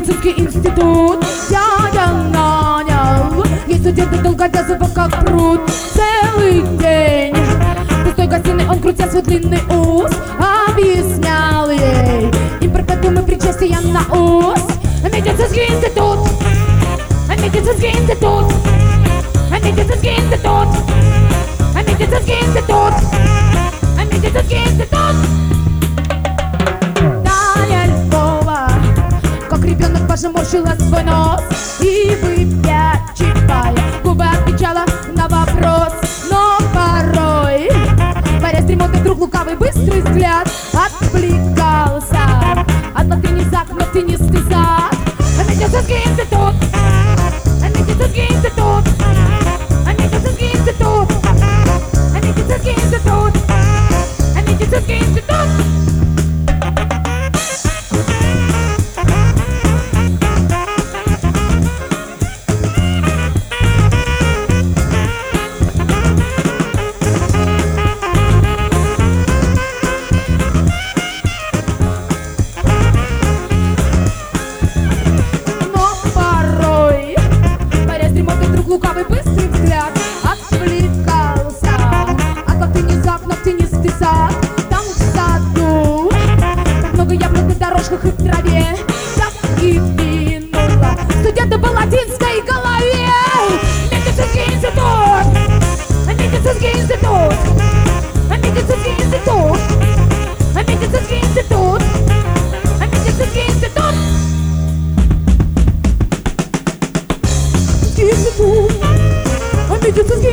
медицинский институт дядя нанял. Ей студенты долговязого как пруд. Целый день в пустой гостиной он, крутя свой длинный ус, объяснял ей импортатум и причастия на ус. Медицинский институт, медицинский институт, медицинский институт, медицинский институт, медицинский институт. Таня Львова, как ребенок, пожмуршила свой нос и, выпячивая губы, отвечала на вопрос. Но порой, борясь с дремотой, вдруг лукавый быстрый взгляд отвлекался от латыни за ногтинистый зад. Медицинский институт, медицинский институт, медицинский институт, медицинский институт, медицинский институт. Лукавый быстрый взгляд отвлекался от латыни за ногтинистый сад. Там в саду так много яблок на дорожках и в траве. Так и двинула студента по латинской голове. Медицинский институт, медицинский институт, медицинский институт, медицинский институт, медицинский институт. Медицинский